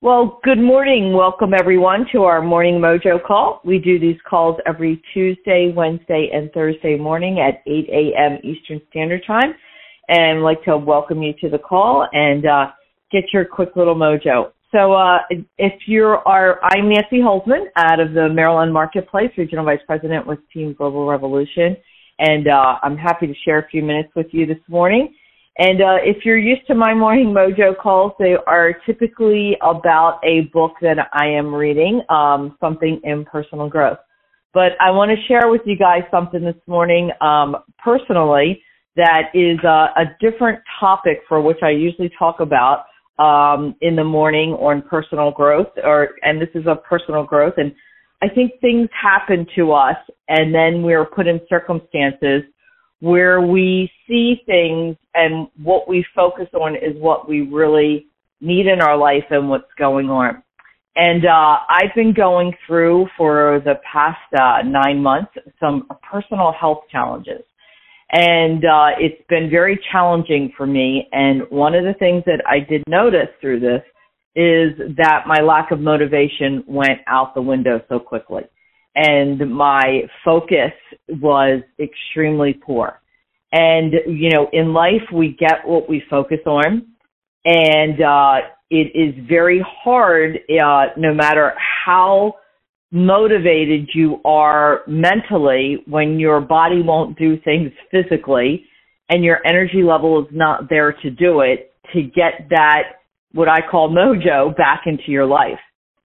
Well, good morning. Welcome, everyone, to our Morning Mojo call. We do these calls every Tuesday, Wednesday, and Thursday morning at 8 a.m. Eastern Standard Time. And I'd like to welcome you to the call and get your quick little mojo. So I'm Nancy Holzman out of the Maryland Marketplace, Regional Vice President with Team Global Revolution. And I'm happy to share a few minutes with you this morning. And if you're used to my Morning Mojo calls, they are typically about a book that I am reading, something in personal growth. But I want to share with you guys something this morning personally that is a different topic for which I usually talk about in the morning on personal growth, and this is a personal growth. And I think things happen to us, and then we're put in circumstances where we see things and what we focus on is what we really need in our life and what's going on. And I've been going through for the past 9 months some personal health challenges. And it's been very challenging for me. And one of the things that I did notice through this is that my lack of motivation went out the window so quickly. And my focus was extremely poor. And, you know, in life, we get what we focus on. And it is very hard, no matter how motivated you are mentally, when your body won't do things physically and your energy level is not there to do it, to get that, what I call mojo, back into your life.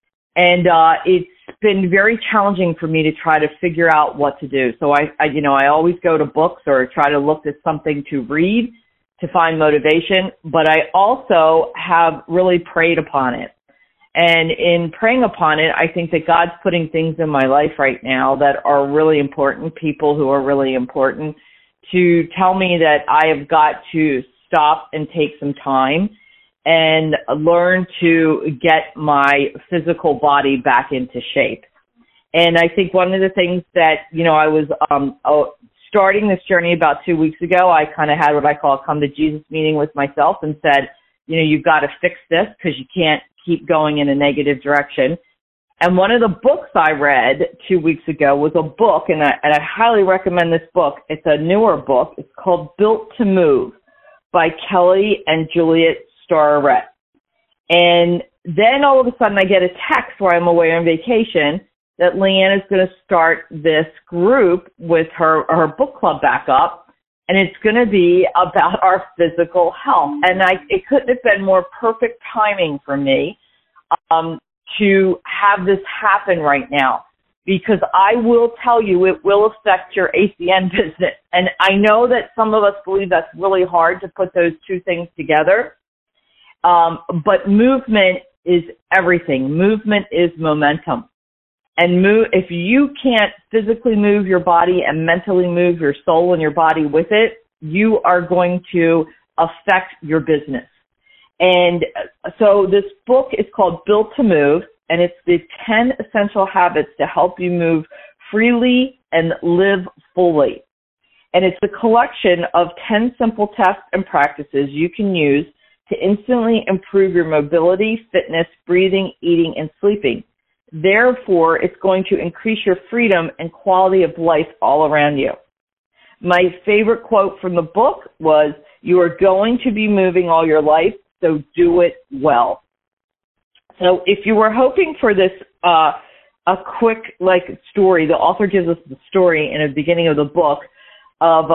And it's been very challenging for me to try to figure out what to do. So I always go to books or try to look at something to read to find motivation, but I also have really prayed upon it. And in praying upon it, I think that God's putting things in my life right now that are really important, people who are really important, to tell me that I have got to stop and take some time and learn to get my physical body back into shape. And I think one of the things that, I was starting this journey about 2 weeks ago, I kind of had what I call a come to Jesus meeting with myself and said, you've got to fix this because you can't keep going in a negative direction. And one of the books I read 2 weeks ago was a book, and I highly recommend this book. It's a newer book. It's called Built to Move by Kelly and Juliet Starrett. And then all of a sudden I get a text while I'm away on vacation that Leanne is going to start this group with her book club back up, and it's going to be about our physical health. And it couldn't have been more perfect timing for me to have this happen right now, because I will tell you it will affect your ACN business. And I know that some of us believe that's really hard to put those two things together. But movement is everything. Movement is momentum. And if you can't physically move your body and mentally move your soul and your body with it, you are going to affect your business. And so this book is called Built to Move, and it's the 10 essential habits to help you move freely and live fully. And it's a collection of 10 simple tests and practices you can use to instantly improve your mobility, fitness, breathing, eating, and sleeping. Therefore, it's going to increase your freedom and quality of life all around you. My favorite quote from the book was, "You are going to be moving all your life, so do it well." So if you were hoping for this, a quick story, the author gives us the story in the beginning of the book of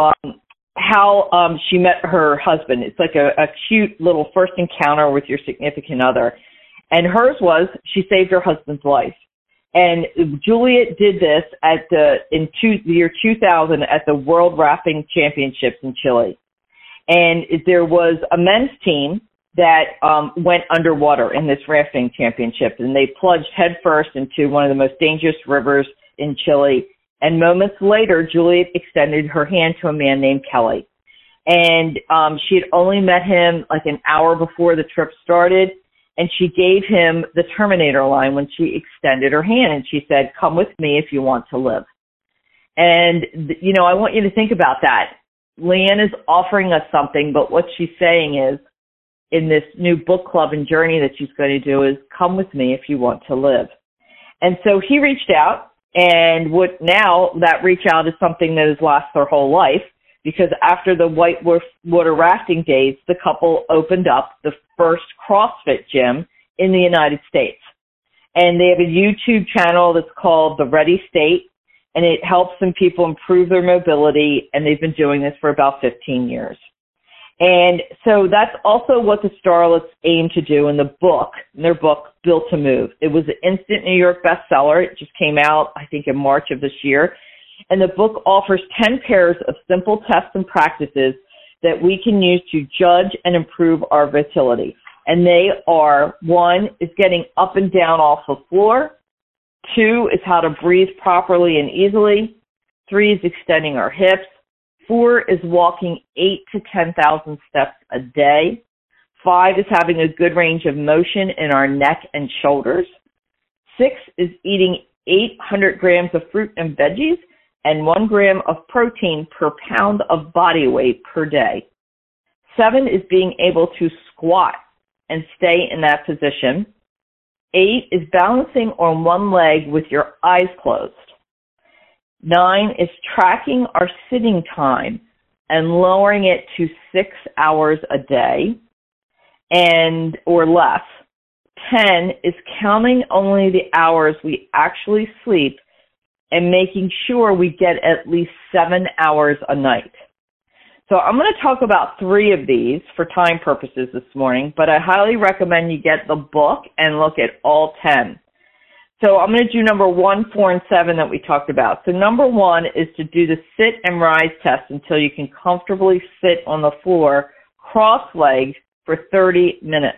how she met her husband. It's like a cute little first encounter with your significant other. And hers was, she saved her husband's life. And Juliet did this in the year 2000 at the World Rafting Championships in Chile. And there was a men's team that went underwater in this rafting championship, and they plunged headfirst into one of the most dangerous rivers in Chile. And moments later, Juliet extended her hand to a man named Kelly. And she had only met him like an hour before the trip started, and she gave him the Terminator line when she extended her hand, and she said, "Come with me if you want to live." And, I want you to think about that. Leanne is offering us something, but what she's saying is, in this new book club and journey that she's going to do is come with me if you want to live. And so he reached out, and now that reach out is something that has lasted their whole life, because after the whitewater rafting days, the couple opened up the first CrossFit gym in the United States. And they have a YouTube channel that's called The Ready State, and it helps some people improve their mobility, and they've been doing this for about 15 years. And so that's also what the Starlets aim to do in their book, Built to Move. It was an instant New York bestseller. It just came out, I think, in March of this year. And the book offers 10 pairs of simple tests and practices that we can use to judge and improve our vitality. And they are: 1 is getting up and down off the floor. 2 is how to breathe properly and easily. 3 is extending our hips. 4 is walking 8,000 to 10,000 steps a day. 5 is having a good range of motion in our neck and shoulders. 6 is eating 800 grams of fruit and veggies and 1 gram of protein per pound of body weight per day. 7 is being able to squat and stay in that position. 8 is balancing on one leg with your eyes closed. 9 is tracking our sitting time and lowering it to 6 hours a day or less. 10 is counting only the hours we actually sleep and making sure we get at least 7 hours a night. So I'm going to talk about 3 of these for time purposes this morning, but I highly recommend you get the book and look at all 10. So I'm going to do number 1, 4, and 7 that we talked about. So number 1 is to do the sit and rise test until you can comfortably sit on the floor cross-legged for 30 minutes.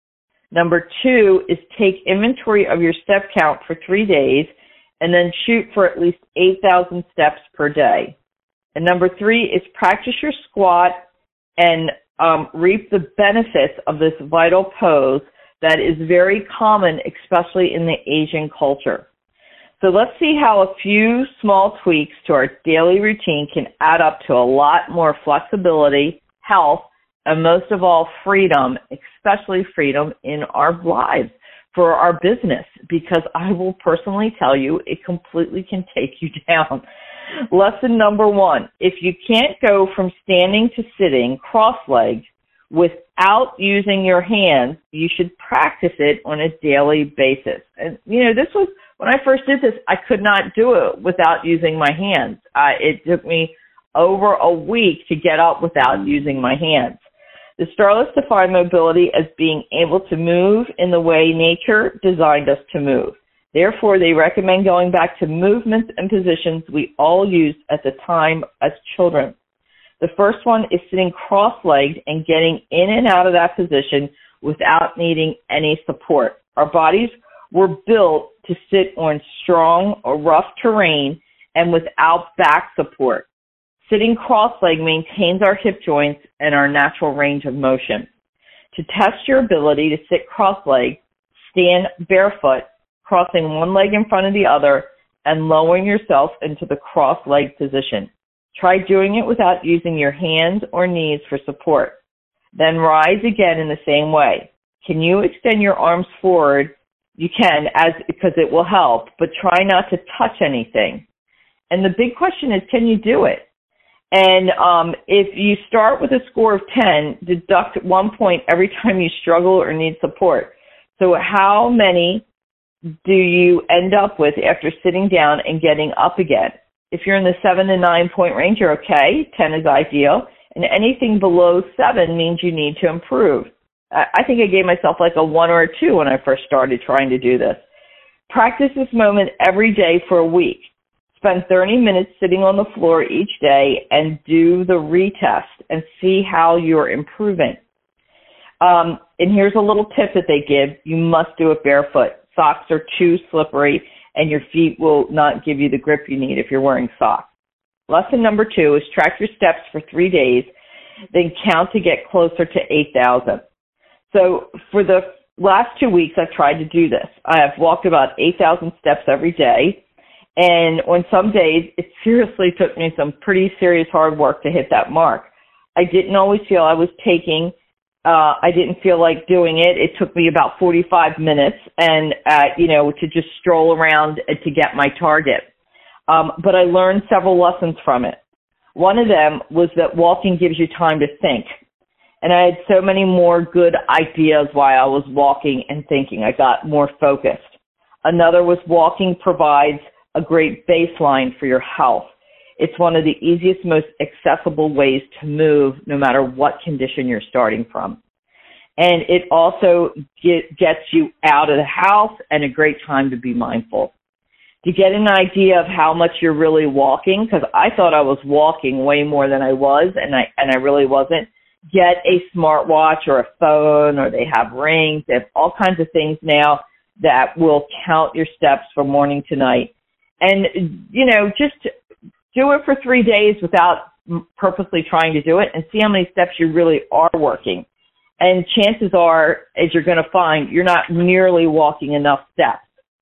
Number 2 is take inventory of your step count for 3 days and then shoot for at least 8,000 steps per day. And number 3 is practice your squat and reap the benefits of this vital pose that is very common, especially in the Asian culture. So let's see how a few small tweaks to our daily routine can add up to a lot more flexibility, health, and most of all, freedom, especially freedom in our lives for our business, because I will personally tell you it completely can take you down. Lesson number 1, if you can't go from standing to sitting cross-legged without using your hands, you should practice it on a daily basis. And, this was, when I first did this, I could not do it without using my hands. It took me over a week to get up without using my hands. The Starlets define mobility as being able to move in the way nature designed us to move. Therefore, they recommend going back to movements and positions we all used at the time as children. The first one is sitting cross-legged and getting in and out of that position without needing any support. Our bodies were built to sit on strong or rough terrain and without back support. Sitting cross-legged maintains our hip joints and our natural range of motion. To test your ability to sit cross-legged, stand barefoot, crossing one leg in front of the other, and lowering yourself into the cross-legged position. Try doing it without using your hands or knees for support. Then rise again in the same way. Can you extend your arms forward? You can, because it will help, but try not to touch anything. And the big question is, can you do it? And if you start with a score of 10, deduct 1 point every time you struggle or need support. So how many do you end up with after sitting down and getting up again? If you're in the 7 to 9 point range, you're okay. 10 is ideal. And anything below 7 means you need to improve. I think I gave myself like a 1 or a 2 when I first started trying to do this. Practice this moment every day for a week. Spend 30 minutes sitting on the floor each day and do the retest and see how you're improving. And here's a little tip that they give. You must do it barefoot. Socks are too slippery and your feet will not give you the grip you need if you're wearing socks. Lesson number 2 is track your steps for 3 days, then count to get closer to 8,000. So for the last 2 weeks, I've tried to do this. I have walked about 8,000 steps every day. And on some days, it seriously took me some pretty serious hard work to hit that mark. I didn't always feel I was taking I didn't feel like doing it. It took me about 45 minutes and, to just stroll around to get my target. But I learned several lessons from it. One of them was that walking gives you time to think. And I had so many more good ideas while I was walking and thinking. I got more focused. Another was walking provides a great baseline for your health. It's one of the easiest, most accessible ways to move no matter what condition you're starting from. And it also gets you out of the house and a great time to be mindful. To get an idea of how much you're really walking, because I thought I was walking way more than I was, and I really wasn't, get a smartwatch or a phone, or they have rings. They have all kinds of things now that will count your steps from morning to night. And, just do it for 3 days without purposely trying to do it and see how many steps you really are working. And chances are, as you're going to find, you're not nearly walking enough steps.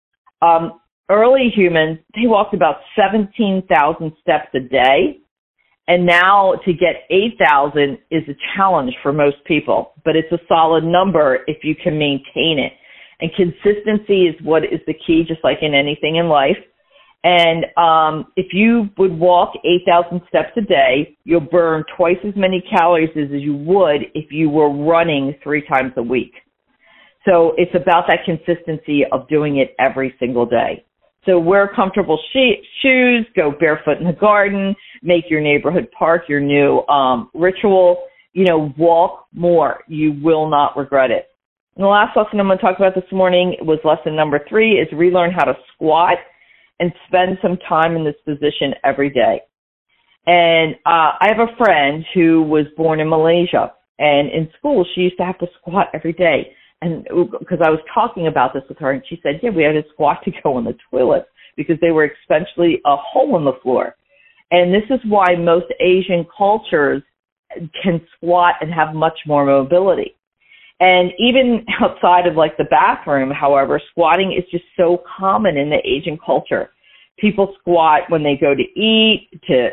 Early humans, they walked about 17,000 steps a day. And now to get 8,000 is a challenge for most people, but it's a solid number if you can maintain it. And consistency is what is the key, just like in anything in life. And if you would walk 8,000 steps a day, you'll burn twice as many calories as you would if you were running 3 times a week. So it's about that consistency of doing it every single day. So wear comfortable shoes, go barefoot in the garden, make your neighborhood park your new ritual. Walk more. You will not regret it. And the last lesson I'm going to talk about this morning was lesson number 3, is relearn how to squat and spend some time in this position every day. And I have a friend who was born in Malaysia, and in school she used to have to squat every day. And because I was talking about this with her, and she said, yeah, we had to squat to go on the toilet because they were essentially a hole in the floor. And this is why most Asian cultures can squat and have much more mobility. And even outside of like the bathroom, however, squatting is just so common in the Asian culture. People squat when they go to eat,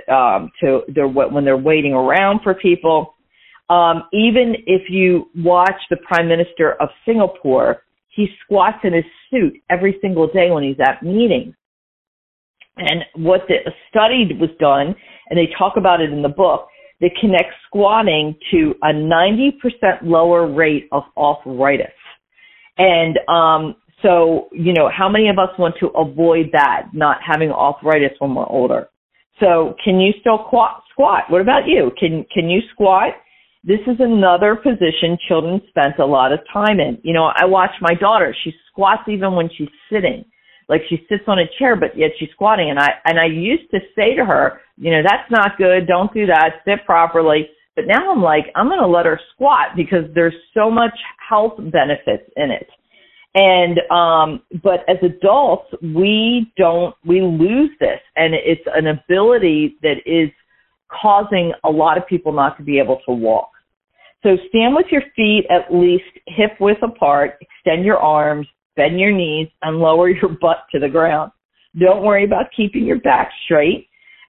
when they're waiting around for people. Even if you watch the Prime Minister of Singapore, he squats in his suit every single day when he's at meetings. And what the study was done, and they talk about it in the book, that connects squatting to a 90% lower rate of arthritis. And so, how many of us want to avoid that, not having arthritis when we're older? So can you still squat? What about you? Can you squat? This is another position children spent a lot of time in. I watch my daughter. She squats even when she's sitting. Like she sits on a chair, but yet she's squatting. And I used to say to her, that's not good. Don't do that. Sit properly. But now I'm like, I'm going to let her squat because there's so much health benefits in it. And, but as adults, we lose this. And it's an ability that is causing a lot of people not to be able to walk. So stand with your feet at least hip width apart, extend your arms, bend your knees, and lower your butt to the ground. Don't worry about keeping your back straight.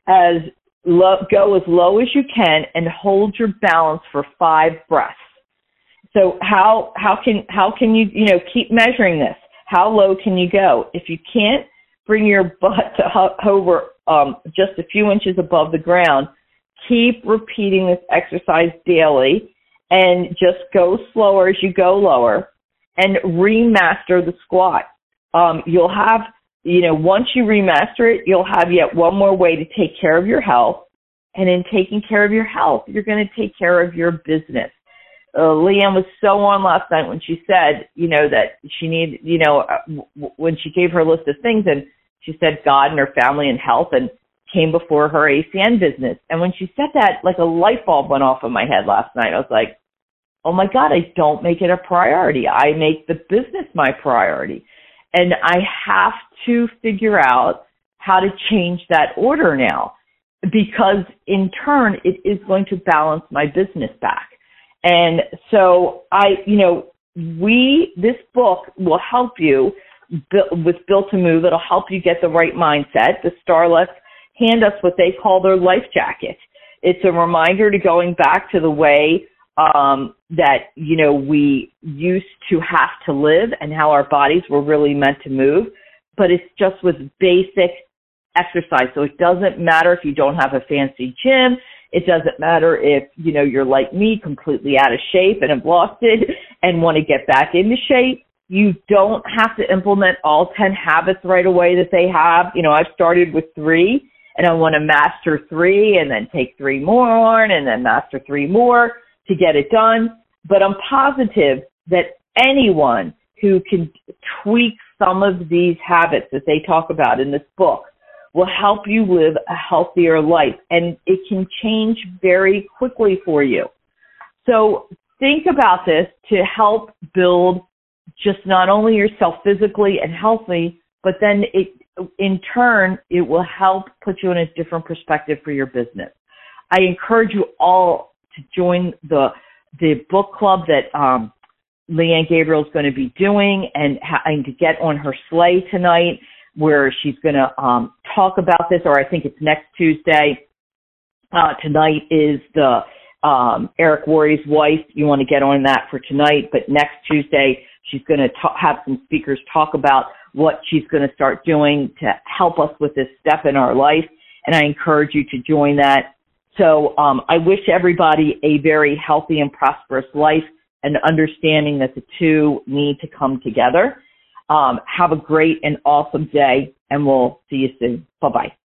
Go as low as you can and hold your balance for 5 breaths. So how can you keep measuring this? How low can you go? If you can't bring your butt to hover just a few inches above the ground, keep repeating this exercise daily and just go slower as you go lower and remaster the squat. You'll have, once you remaster it, you'll have yet one more way to take care of your health. And in taking care of your health, you're going to take care of your business. Leanne was so on last night when she said, that she needed, when she gave her list of things, and she said God and her family and health and came before her ACN business. And when she said that, like a light bulb went off in my head last night. I was like, oh my God, I don't make it a priority. I make the business my priority. And I have to figure out how to change that order now, because in turn, it is going to balance my business back. And so this book will help you with Built to Move. It'll help you get the right mindset. The Starlets hand us what they call their life jacket. It's a reminder to going back to the way that, we used to have to live and how our bodies were really meant to move, but it's just with basic exercise. So it doesn't matter if you don't have a fancy gym. It doesn't matter if, you're like me, completely out of shape and have lost it and want to get back into shape. You don't have to implement all 10 habits right away that they have. I've started with 3 and I want to master 3 and then take 3 more and then master 3 more to get it done. But I'm positive that anyone who can tweak some of these habits that they talk about in this book will help you live a healthier life, and it can change very quickly for you. So think about this to help build just not only yourself physically and healthy, but then in turn, it will help put you in a different perspective for your business. I encourage you all to join the book club that Leanne Gabriel is going to be doing and to get on her sleigh tonight, where she's going to talk about this, or I think it's next Tuesday. Tonight is the Eric Worre's wife. You want to get on that for tonight, but next Tuesday she's going to have some speakers talk about what she's going to start doing to help us with this step in our life, and I encourage you to join that. So I wish everybody a very healthy and prosperous life, and understanding that the two need to come together. Have a great and awesome day, and we'll see you soon. Bye-bye.